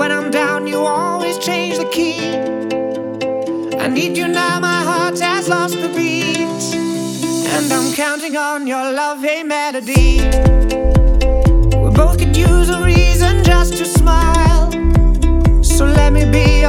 when I'm down, you always change the key. I need you now, my heart has lost the beat, and I'm counting on your love, hey melody. We both could use a reason just to smile, so let me be